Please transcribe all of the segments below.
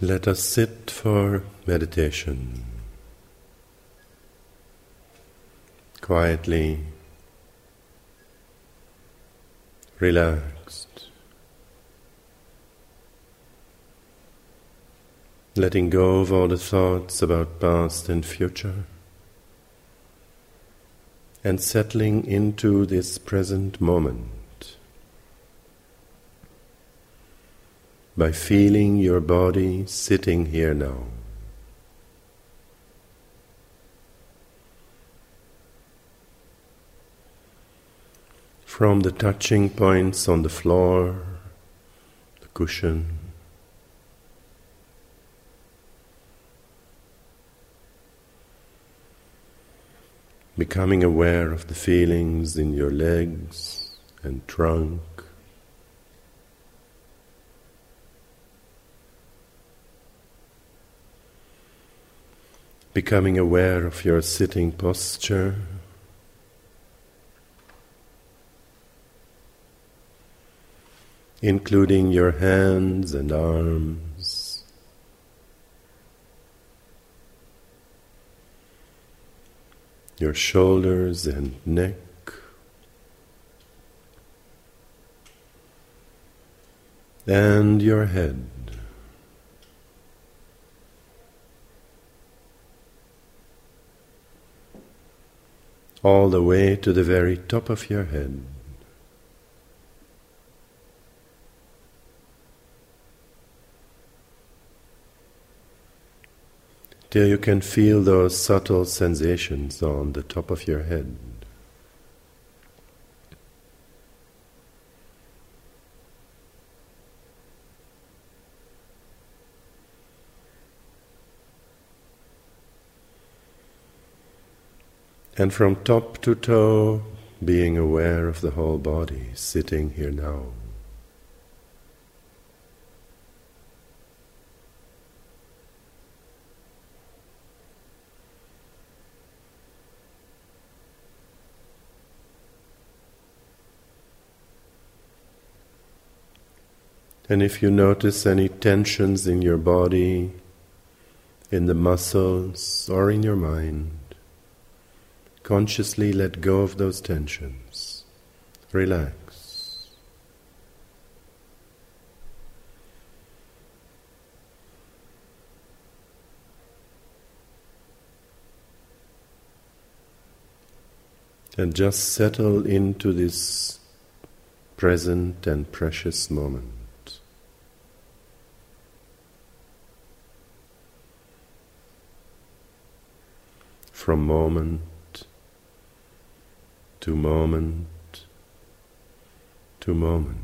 Let us sit for meditation, quietly, relaxed, letting go of all the thoughts about past and future, and settling into this present moment by feeling your body sitting here now. From the touching points on the floor, the cushion, becoming aware of the feelings in your legs and trunk, becoming aware of your sitting posture, including your hands and arms, your shoulders and neck, and your head. All the way to the very top of your head. Till you can feel those subtle sensations on the top of your head. And from top to toe, being aware of the whole body, sitting here now. And if you notice any tensions in your body, in the muscles, or in your mind, consciously let go of those tensions. Relax. And just settle into this present and precious moment. From moment to moment to moment.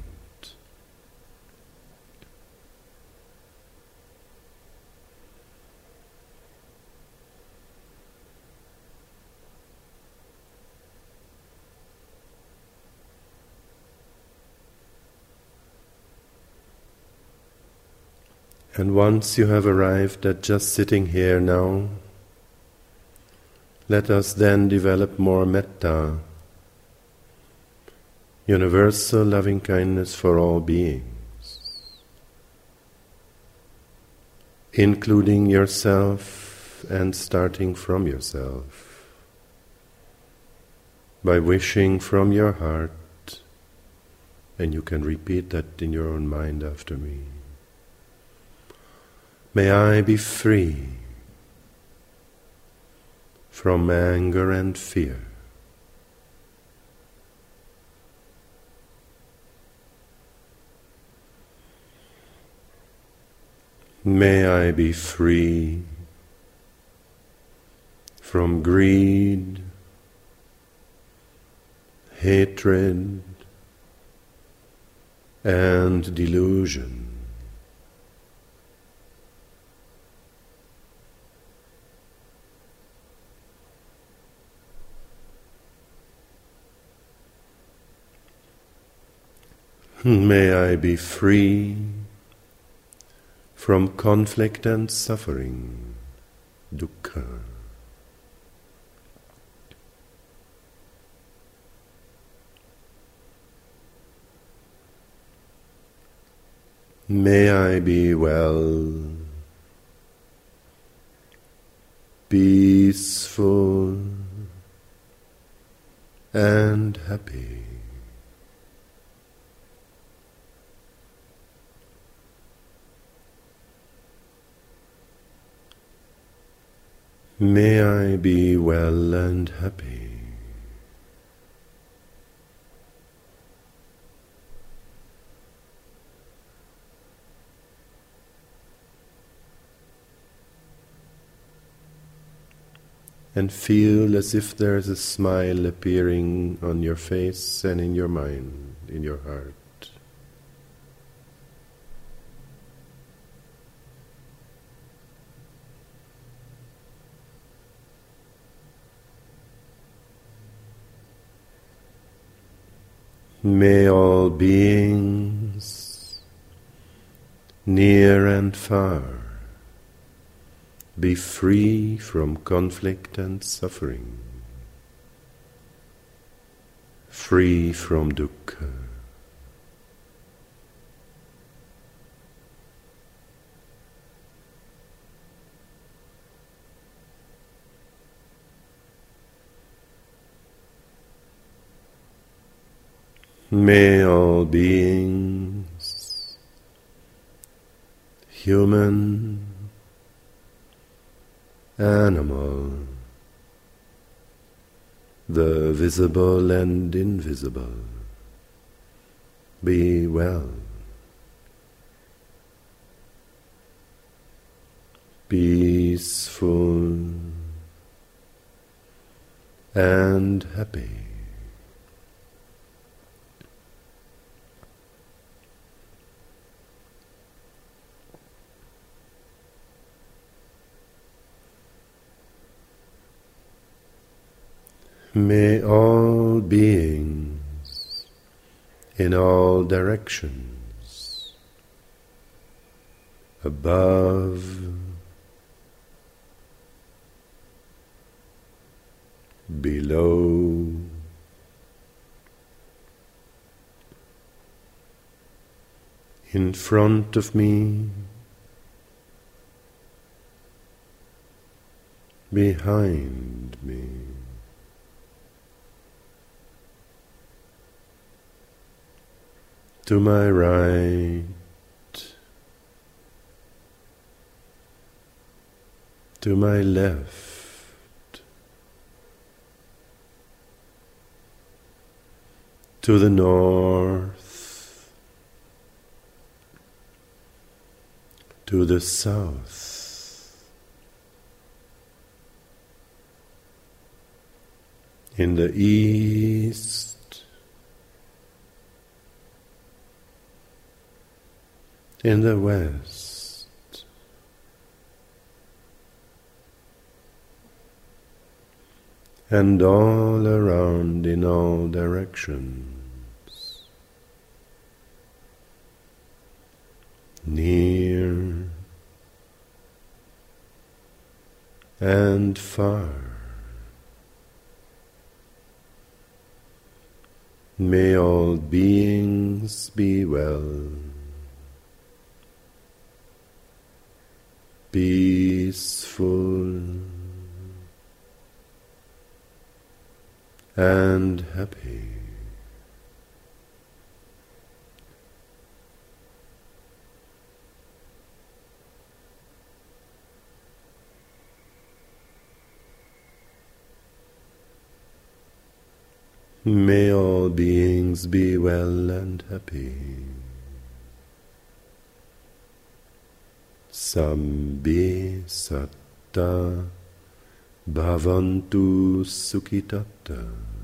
And once you have arrived at just sitting here now, let us then develop more metta, universal loving-kindness for all beings, including yourself and starting from yourself, by wishing from your heart, and you can repeat that in your own mind after me. May I be free from anger and fear. May I be free from greed, hatred, and delusion. May I be free from conflict and suffering, dukkha. May I be well peaceful and happy. May I be well and happy. And feel as if there's a smile appearing on your face and in your mind, in your heart. May all beings, near and far, be free from conflict and suffering, free from dukkha. May all beings, human, animal, the visible and invisible, be well, peaceful and happy. May all beings in all directions, above, below, in front of me, behind me, to my right, to my left, to the north, to the south, in the east, in the west, and all around in all directions, near and far. May all beings be well, peaceful and happy. May all beings be well and happy. Sambe satta bhavantu sukhitatta.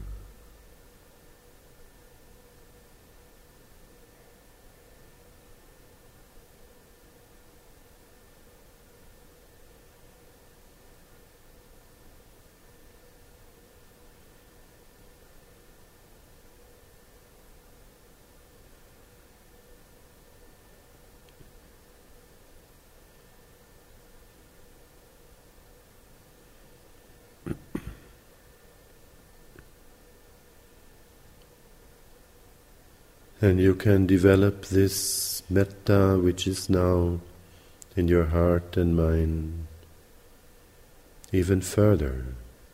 And you can develop this metta which is now in your heart and mind even further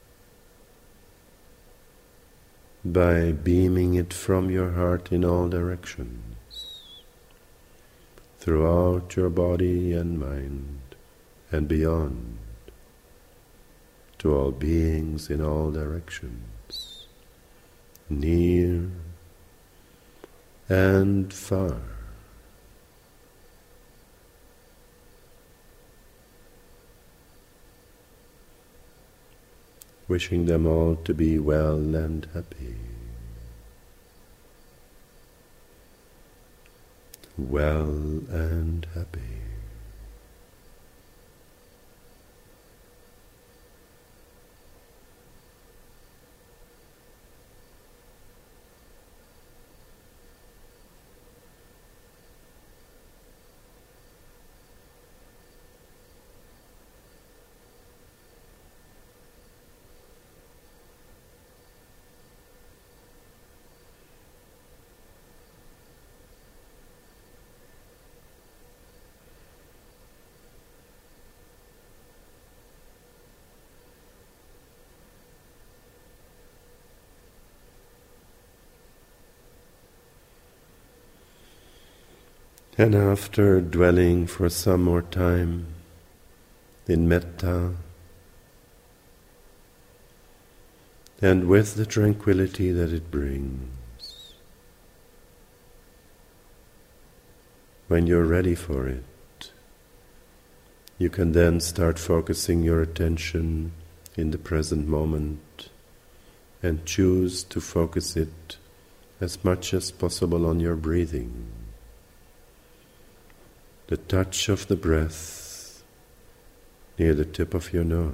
by beaming it from your heart in all directions, throughout your body and mind and beyond, to all beings in all directions, near and far. Wishing them all to be well and happy. Well and happy. And after dwelling for some more time in metta, and with the tranquility that it brings, when you're ready for it, you can then start focusing your attention in the present moment and choose to focus it as much as possible on your breathing. The touch of the breath near the tip of your nose.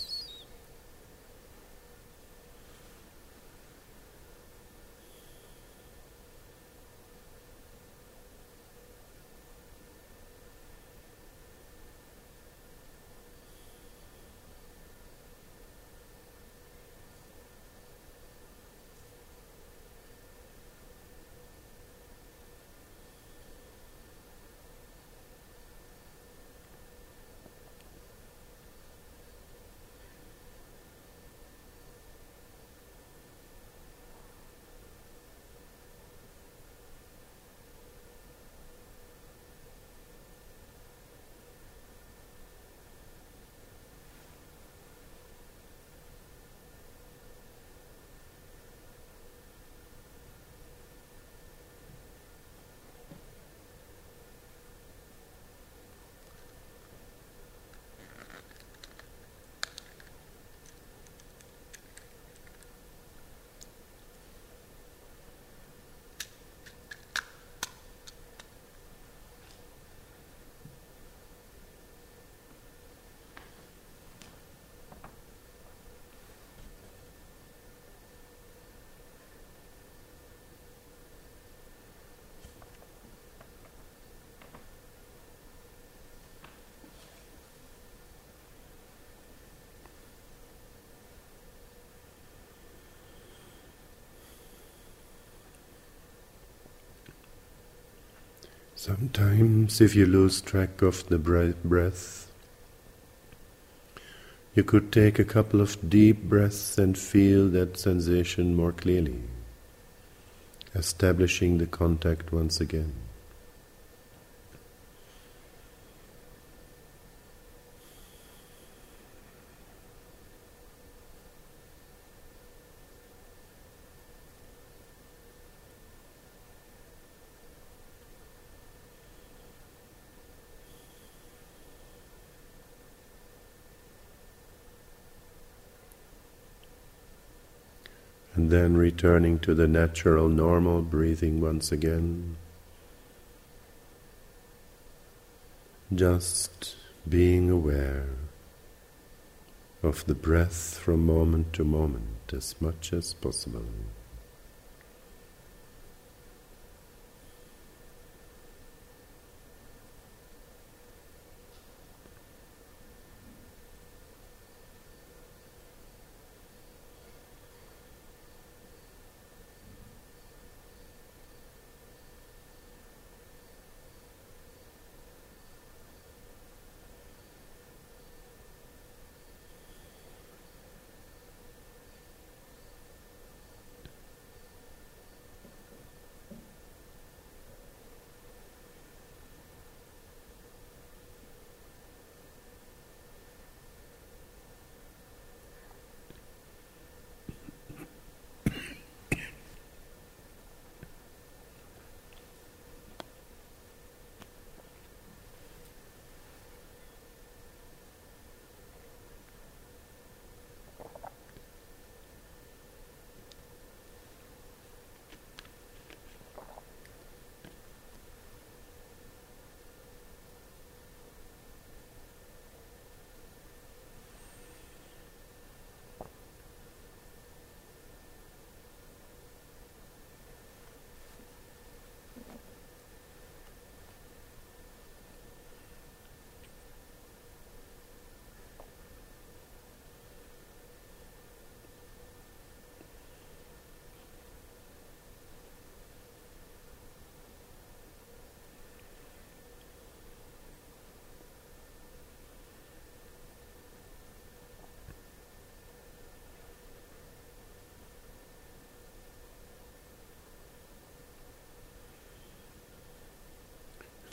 Sometimes, if you lose track of the breath, you could take a couple of deep breaths and feel that sensation more clearly, establishing the contact once again. And then returning to the natural, normal breathing once again. Just being aware of the breath from moment to moment as much as possible.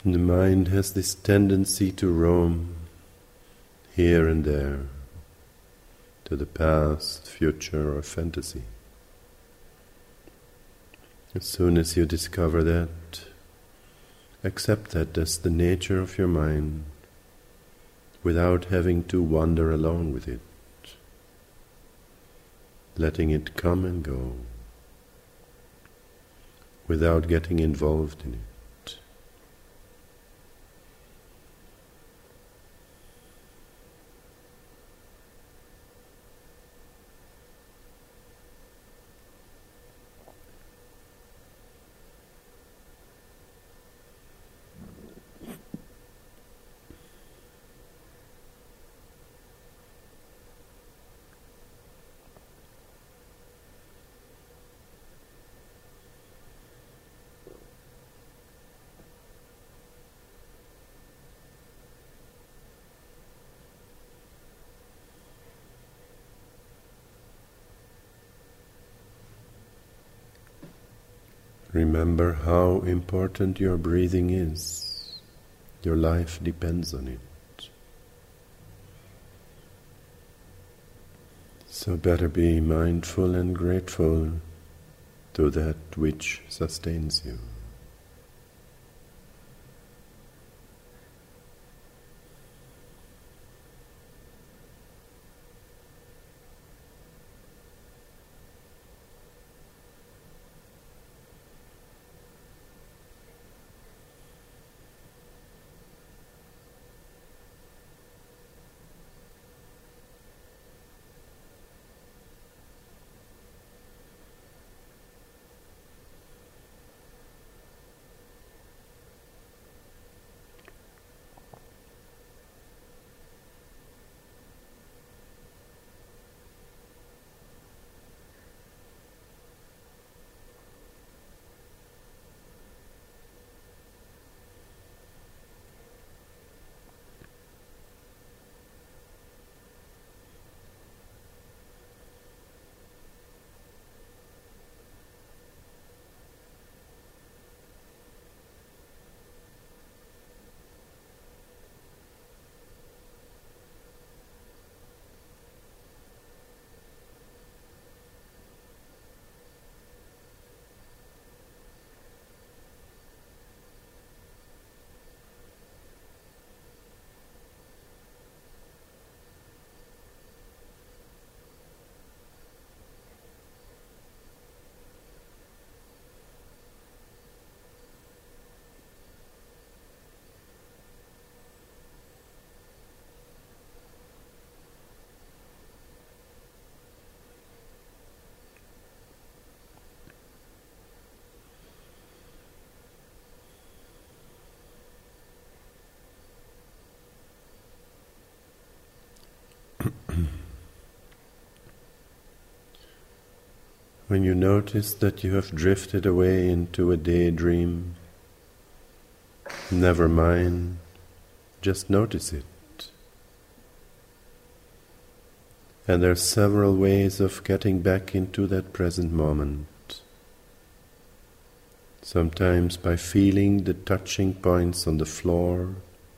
The mind has this tendency to roam here and there, to the past, future, or fantasy. As soon as you discover that, accept that as the nature of your mind, without having to wander alone with it, letting it come and go, without getting involved in it. Remember how important your breathing is. Your life depends on it. So better be mindful and grateful to that which sustains you. When you notice that you have drifted away into a daydream, never mind, just notice it. And there are several ways of getting back into that present moment. Sometimes by feeling the touching points on the floor,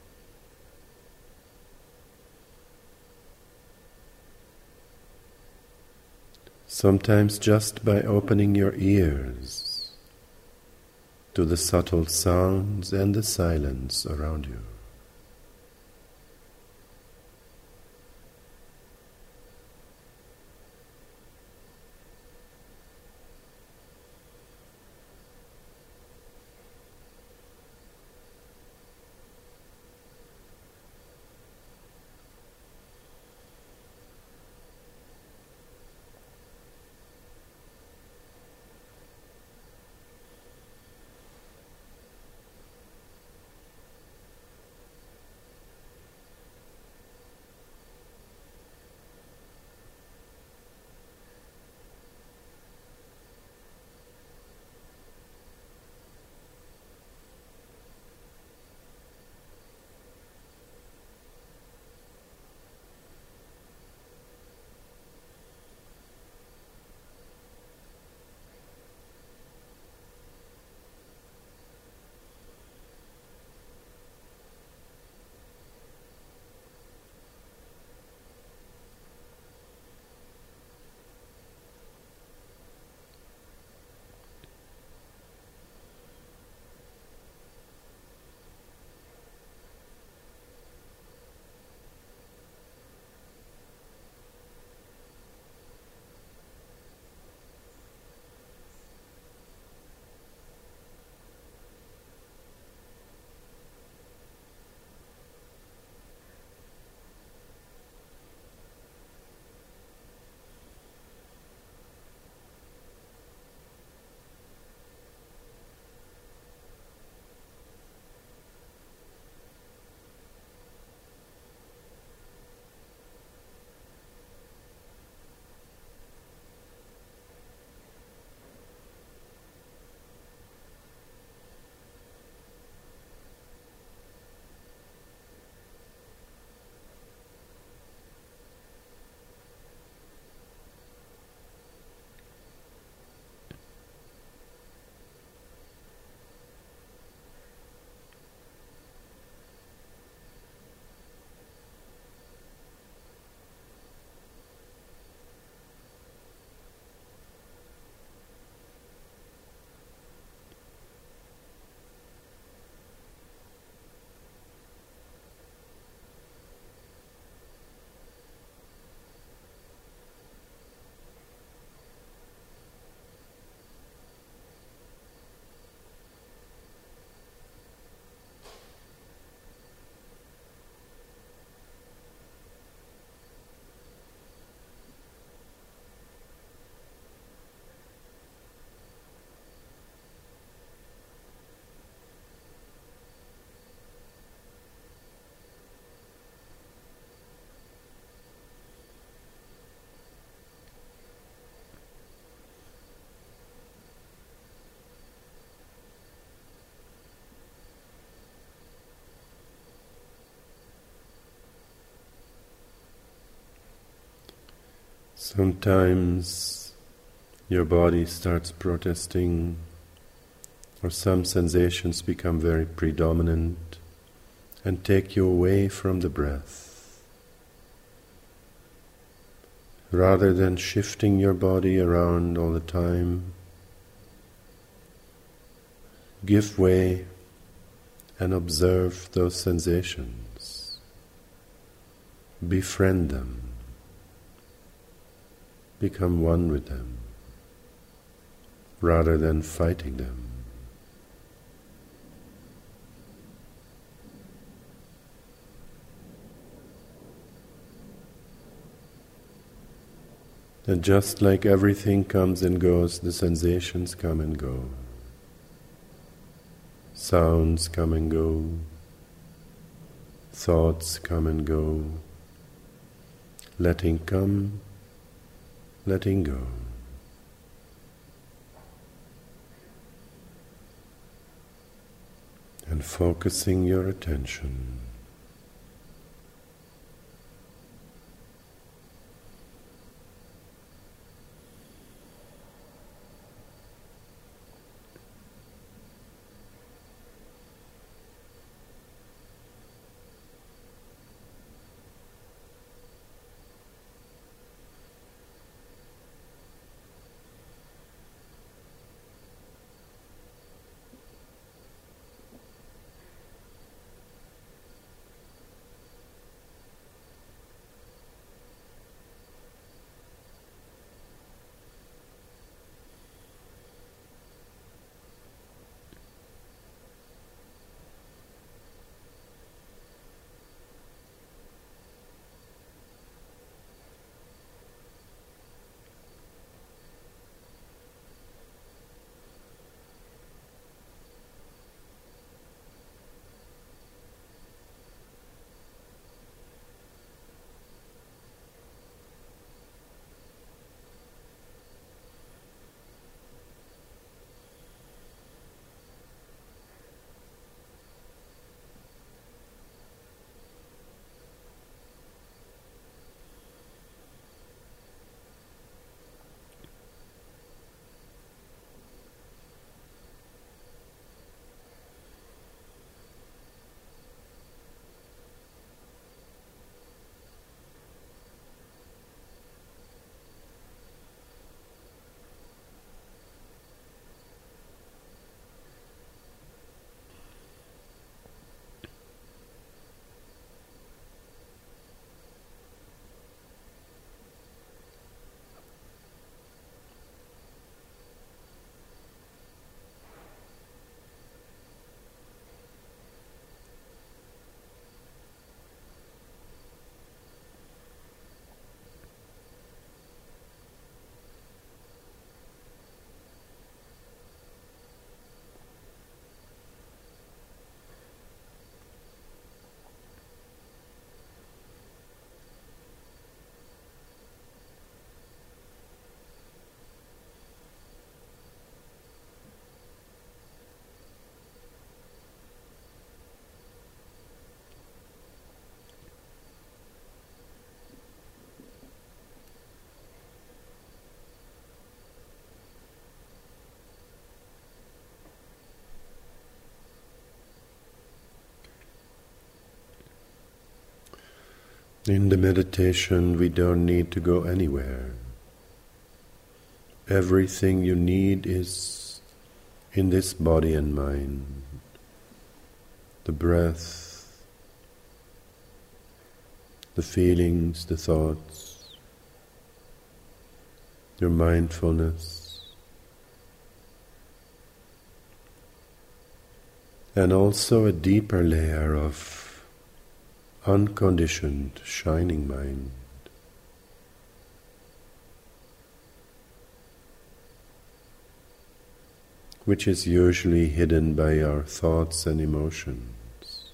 sometimes just by opening your ears to the subtle sounds and the silence around you. Sometimes your body starts protesting, or some sensations become very predominant and take you away from the breath. Rather than shifting your body around all the time, give way and observe those sensations. Befriend them. Become one with them, rather than fighting them. And just like everything comes and goes, the sensations come and go. Sounds come and go. Thoughts come and go. Letting come, letting go. And focusing your attention. In the meditation, we don't need to go anywhere. Everything you need is in this body and mind. The breath, the feelings, the thoughts, your mindfulness, and also a deeper layer of unconditioned, shining mind. Which is usually hidden by our thoughts and emotions.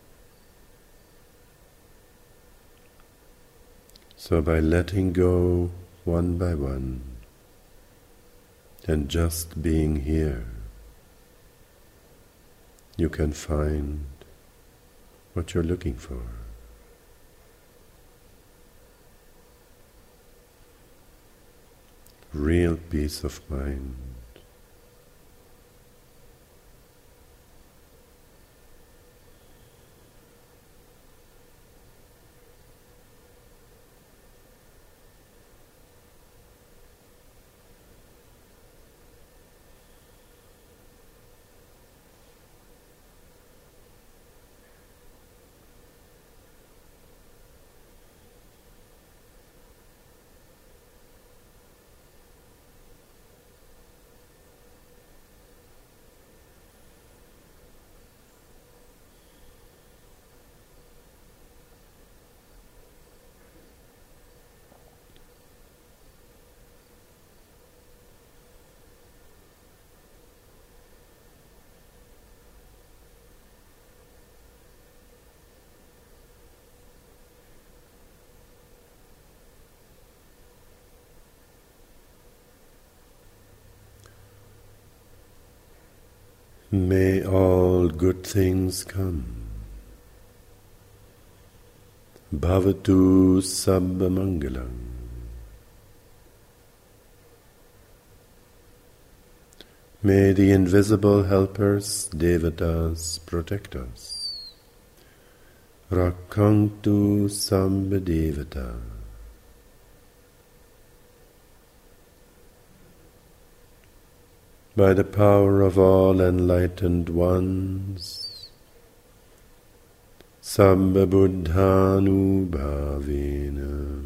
So by letting go one by one and just being here, you can find what you're looking for. real peace of mind. May all good things come. Bhavatu sabba mangalam. May the invisible helpers, devatas, protect us. Rakhantu sabba devata. By the power of all enlightened ones, Sabba Buddhanu Bhavena.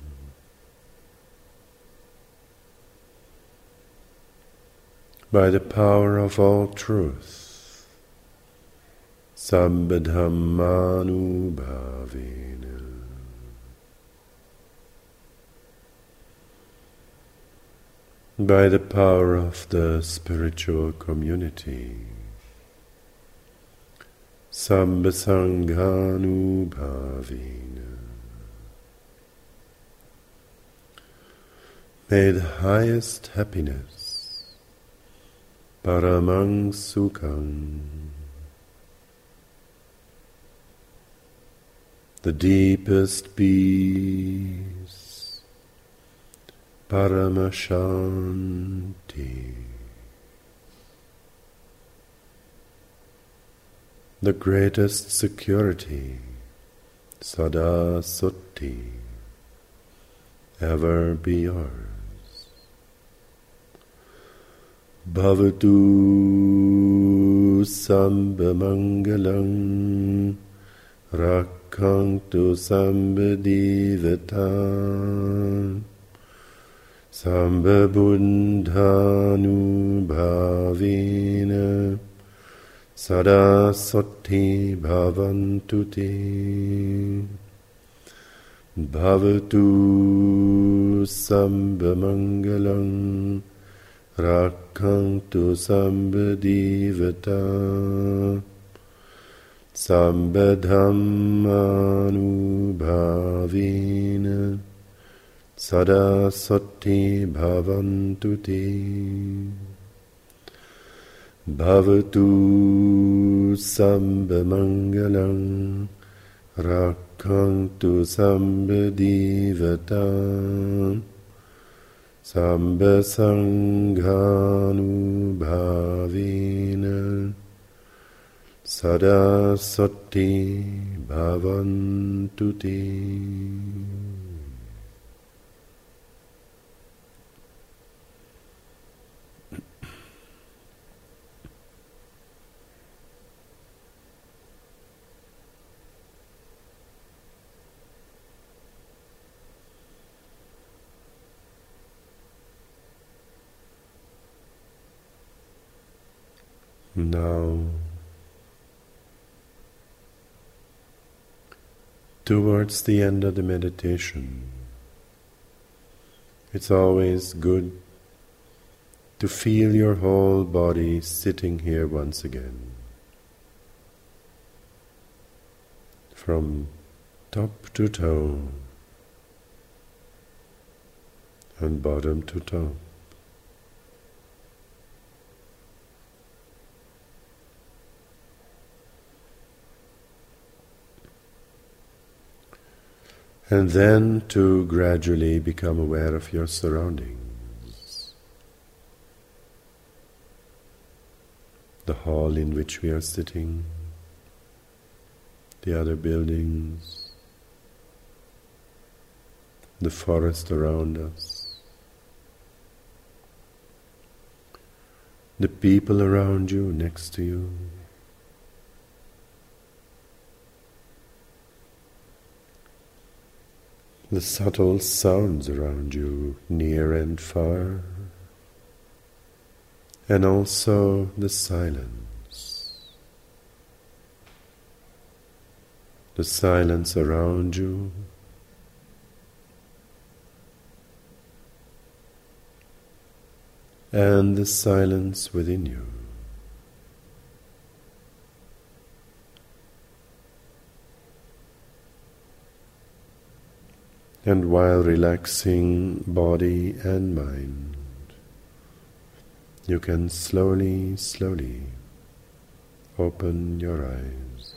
By the power of all truth, Sabba Dhammanu Bhavena. By the power of the spiritual community, Sabba Sanghanu Bhavena. May the highest happiness, Paramang Sukham, the deepest peace, Paramashanti, the greatest security, Sada Sutti, ever be yours. Bhavatu Sambha Mangalam, Rakhantu Sambha Devata, Sambha Buddhanu Bhavena, Sada Sati Bhavantu Te. Bhavatu Sambha Mangalam, Rakhantu Sambha Devata, Sambha Dhammanu Bhavena, Sada Sati Bhavantu Te. Bhavatu Sambha Mangalam, Rakhantu Sambha Devata, Sambha Sanghanu Bhavena, Sada Sati Bhavantu Te. Now, towards the end of the meditation, it's always good to feel your whole body sitting here once again, from top to toe and bottom to top. And then to gradually become aware of your surroundings. the hall in which we are sitting, the other buildings, the forest around us, the people around you, next to you, the subtle sounds around you, near and far, and also the silence. The silence around you, and the silence within you. And while relaxing body and mind, you can slowly, slowly open your eyes.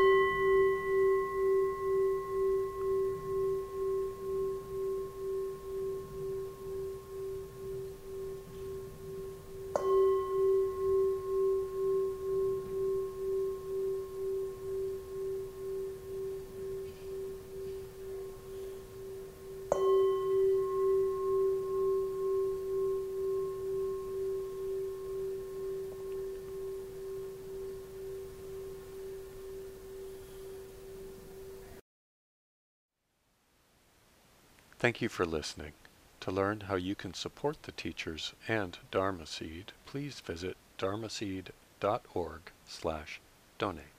Thank you for listening. To learn how you can support the teachers and Dharma Seed, please visit dharmaseed.org/donate.